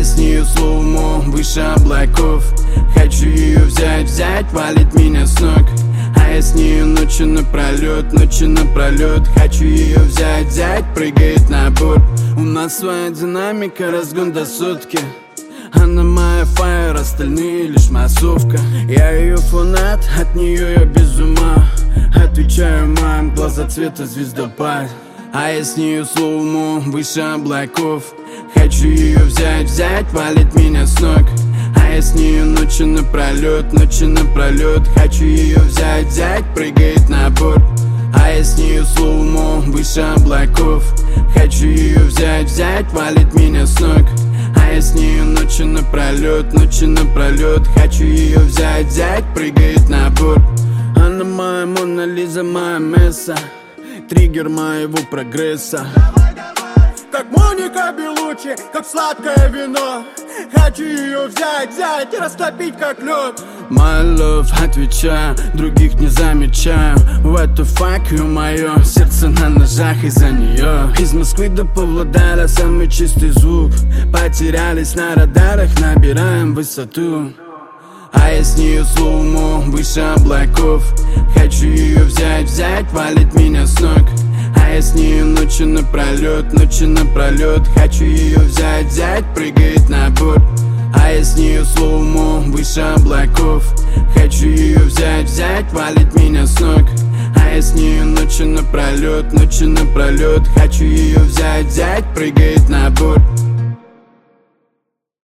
я с нею слоумо, выше облаков. Хочу ее взять, валит меня с ног. А я с нею ночью напролет, хочу ее взять, прыгает на борт. У нас своя динамика, разгон до сотки. Она моя фаер, остальные лишь массовка. Я ее фанат, от нее я без ума. Отвечаю, мам, глаза цвета звездопад. А я с нею слоумо, выше облаков. Хочу ее взять, валит меня с ног. А я с нею ночью напролет, хочу ее взять, прыгает на борт. А я с нею слоумо, выше облаков. Хочу ее взять, валит меня с ног. А я с нею ночью напролет, хочу ее взять, прыгает на борт. Она моя Мона Лиза, моя Месса, триггер моего прогресса. Как Моника Белуччи, как сладкое вино. Хочу ее взять и растопить как лед. My love, отвечаю, других не замечаю. What the fuck, ё-моё, сердце на ножах из-за нее. Из Москвы до Павлодара самый чистый звук. Потерялись на радарах, набираем высоту. А я с нею слоумо, выше облаков. Хочу ее взять, валит меня с ног. А я с нею ночью напролет, хочу ее взять, прыгает на борт. А я с нею слоумо, выше облаков. Хочу ее взять, валит меня с ног. А я с нею ночью напролет, хочу ее взять, прыгает на борт.